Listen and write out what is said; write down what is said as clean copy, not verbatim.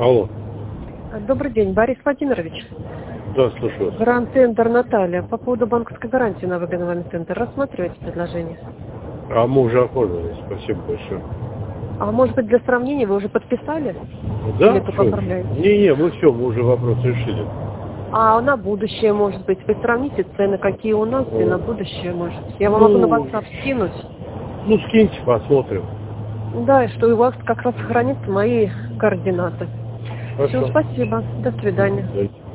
Алло. Добрый день, Борис Владимирович. Да, слушаю вас. Гранд-центр Наталья. По поводу банковской гарантии на выгодный центр. Рассматриваете предложение? А мы уже оформили, спасибо большое. А может быть, для сравнения вы уже подписали? Да, Или только оформляете? Не, мы уже вопрос решили. А на будущее, может быть, вы сравните цены, какие у нас, и на будущее, может. Я вам могу на WhatsApp скинуть. Ну, скиньте, посмотрим. Да, и что у вас как раз хранятся мои координаты. Хорошо. Все, спасибо. До свидания. До свидания.